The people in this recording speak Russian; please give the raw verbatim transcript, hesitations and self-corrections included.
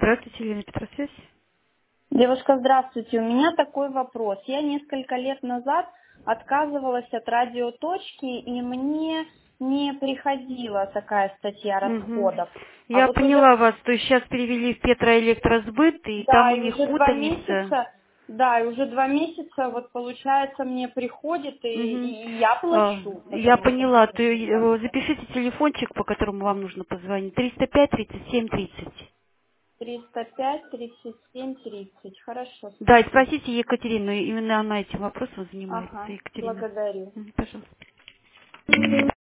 Здравствуйте, Елена Петросвязь. Девушка, здравствуйте. У меня такой вопрос. Я несколько лет назад отказывалась от радиоточки, и мне не приходила такая статья Мгм. расходов. А Я вот уже, поняла вас, то есть сейчас перевели в Петроэлектросбыт, и там да, у и них уже два путаница. месяца, да, и уже два месяца, вот получается, мне приходит, и, Мгм. и я А, плачу, Я потому что поняла, то приходило. э, запишите телефончик, по которому вам нужно позвонить. триста пять тридцать семь тридцать. триста пять тридцать семь тридцать. Хорошо, Да, и спасибо. спросите Екатерину, именно она этим вопросом занимается. Ага, Екатерина. благодарю. Мгм, пожалуйста.